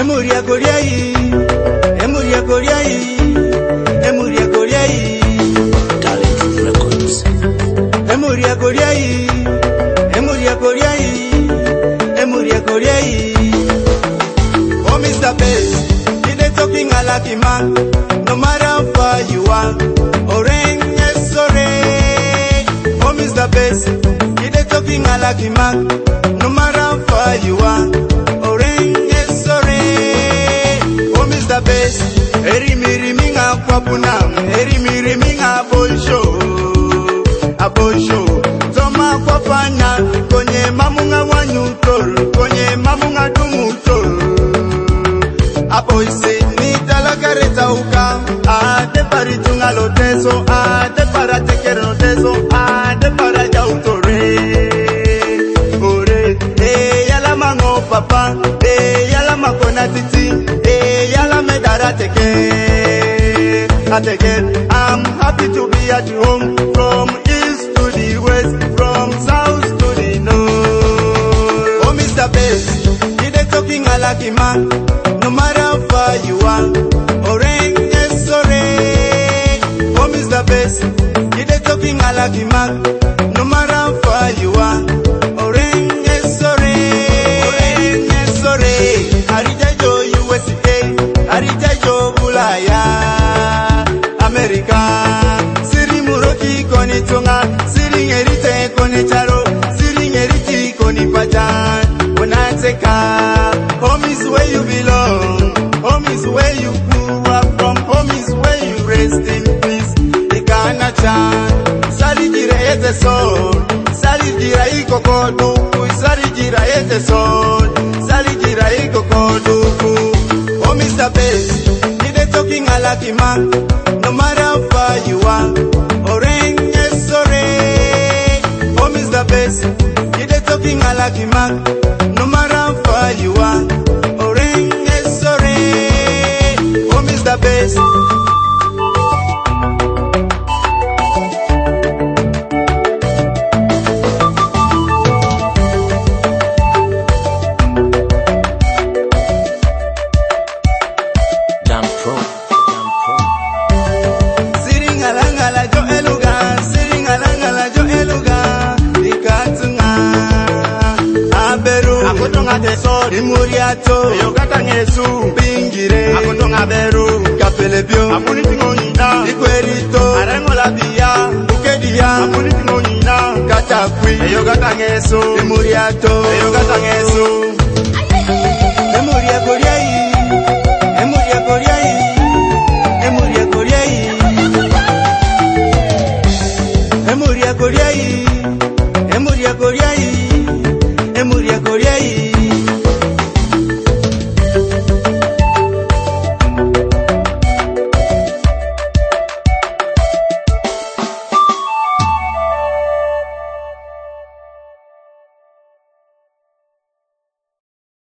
Emuria Koriai, Emuria Koriai, Emuria Koriai, Talent Records. Emuria Koriai, Emuria Koriai, Emuria Koriai. Oh Mr. Bass, you dey talking a lucky man, no matter how far you are. Orange sorry. Oh Mr. Bass, you dey talking a lucky man, no matter how far you are. Mr. Bass, eri minga kwapuna, eri minga abosho, zoma kwapana, konye mamunga wanyutol, konye mamunga dumutol. Aboise ni talagareta uka, ade paritunga loteso, ade paratekero loteso, ade parajautore. Ore, yala mango papa, yala makona titi. Again, I'm happy to be at home, from east to the west, from south to the north. Oh Mr. Bass, you dey talking a lucky man, no matter how far you are. Orange sorry. Oh Mr. Bass, you dey talking a lucky man, no matter how far you are. Orange sorry. Orange sorry. Arijajo USA, Arijajo Bulaya. America, Siri Muroki koni tonga, Siri ngerite koni charo, Siri ngeriti koni pajan. Unateka, home is where you belong, home is where you grew up from, home is where you rest in peace. Ikana chan, sali jira ete son, sali jira iko koduku, sali jira ete son, sali jira iko koduku. Oh Mr. Bass, you dey talking a lucky man. No matter how far you are, orange sorry. Oh Mr. Bass, you dey talking a lucky man. No matter how far you are, orange sorry. Oh Mr. Bass. Imuriato, yogata ngesu, bingire, akotonga beru, kapelepio, amuni tingonyina, ikwerito, arengo la bia, ukedia, amuni tingonyina, katakwi, yogata ngesu, imuriato, yogata ngesu. Emuria Koriai, Emuria Koriai, Emuria Koriai, Emuria Koriai, Emuria Koriai, Emuria Koriai.